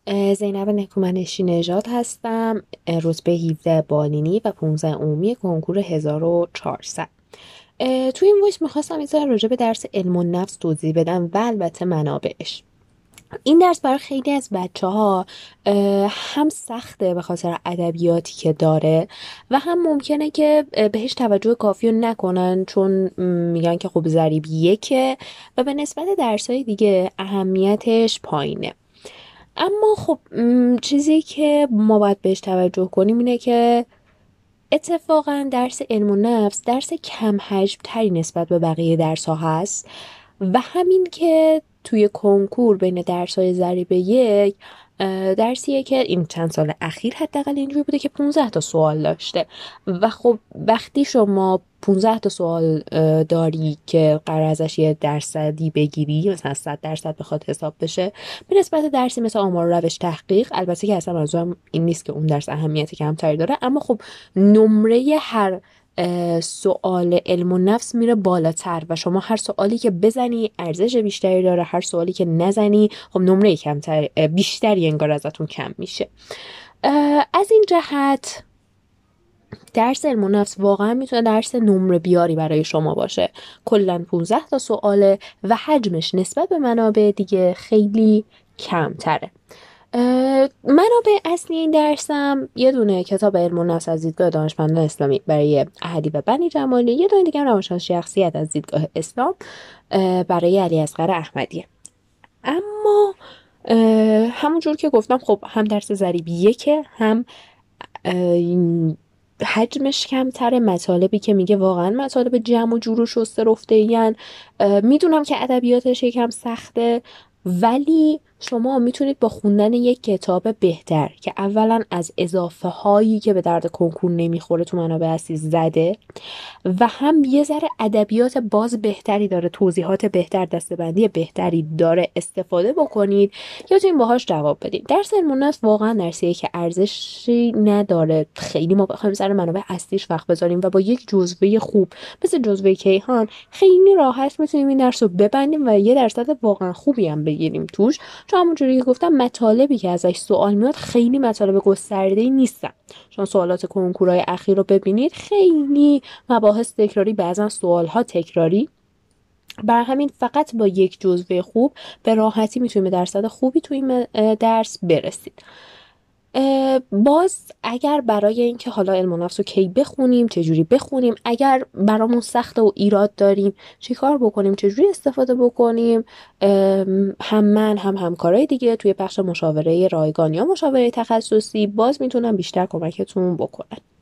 زینب نکومنشی نژاد هستم. رتبه 17 بالینی و 15 عمومی کنکور 1400. تو این وایس میخواستم یه ذره راجع به درس علم و نفس توضیح بدم و البته منابعش. این درس برای خیلی از بچه ها هم سخته به خاطر ادبیاتی که داره و هم ممکنه که بهش توجه کافی رو نکنن، چون میگن که خب ضریب یکه و به نسبت درسای دیگه اهمیتش پایینه. اما خب چیزی که ما باید بهش توجه کنیم اینه که اتفاقا درس علم و نفس درس کم حجم تری نسبت به بقیه درس ها هست و همین که توی کنکور بین درس های ضریب یک درسیه که این چند سال اخیر حداقل اینجوری بوده که 15 تا سوال داشته و خب وقتی شما 15 تا سوال داری که قرار ازش یه درصدی بگیری، مثلا 100% بخواد حساب بشه، به نسبت درسی مثل آمار و روش تحقیق، البته که اصلا منظورم این نیست که اون درس اهمیت کمتری داره، اما خب نمره هر سوال علم و نفس میره بالاتر و شما هر سوالی که بزنی ارزش بیشتری داره، هر سوالی که نزنی خب نمره کمتر بیشتری انگار ازتون کم میشه. از این جهت درس علم و نفس واقعا میتونه درس نمره بیاری برای شما باشه. کلا 15 تا سواله و حجمش نسبت به منابع دیگه خیلی کمتره. منابع اصلی این درسم یه دونه کتاب علم و نفس از دیدگاه دانشمندان اسلامی برای احدی و بنی جمالی، یه دونه دیگه هم روانشناسی شخصیت از دیدگاه اسلام برای علی اصغر احمدیه. اما همونجور که گفتم خب هم درس ضریب یکه، هم حجمش کمتره، مطالبی که میگه واقعا مطالب جمع و جور و شسته رفته این. میدونم که ادبیاتش یکم سخته، ولی شما میتونید با خوندن یک کتاب بهتر که اولا از اضافه هایی که به درد کنکور نمیخوره تو منابع اصلی زده و هم یه ذره ادبیات باز بهتری داره، توضیحات بهتر، دسته‌بندی بهتری داره، استفاده بکنید یا تو این باهاش جواب بدید. درس علم النفس واقعا درسیه که ارزشی نداره خیلی ما بخوایم سر منابع اصلیش وقت بذاریم و با یک جزوه خوب مثل جزوه کیهان خیلی راحت میتونیم این درس رو ببندیم و یه درصد واقعا خوبی هم بگیریم توش، چون همونجوری که گفتم مطالبی که ازش سوال میاد خیلی مطالب گسترده‌ای نیستن. چون سوالات کنکورهای اخیر رو ببینید خیلی مباحث تکراری، بعضا سوالها تکراری، برای همین فقط با یک جزوه خوب به راحتی میتونیم به درصد خوبی توی این درس برسید. باز اگر برای اینکه حالا علم و نفس رو کی بخونیم، چجوری بخونیم، اگر برامون سخته و ایراد داریم چی کار بکنیم، چجوری استفاده بکنیم، هم من هم همکارای دیگه توی بخش مشاوره رایگان یا مشاوره تخصصی باز میتونم بیشتر کمکتون بکنم.